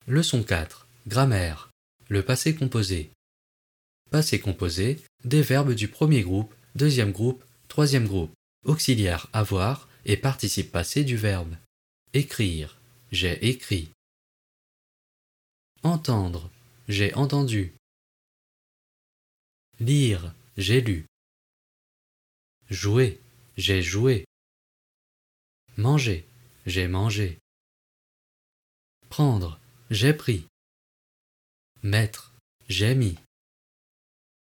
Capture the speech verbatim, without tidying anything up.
Leçon quatre. Grammaire. Le passé composé. Passé composé, des verbes du premier groupe, deuxième groupe, troisième groupe, auxiliaire avoir et participe passé du verbe. Écrire. J'ai écrit. Entendre. J'ai entendu. Lire. J'ai lu. Jouer. J'ai joué. Manger. J'ai mangé. Prendre. J'ai pris. Mettre. J'ai mis.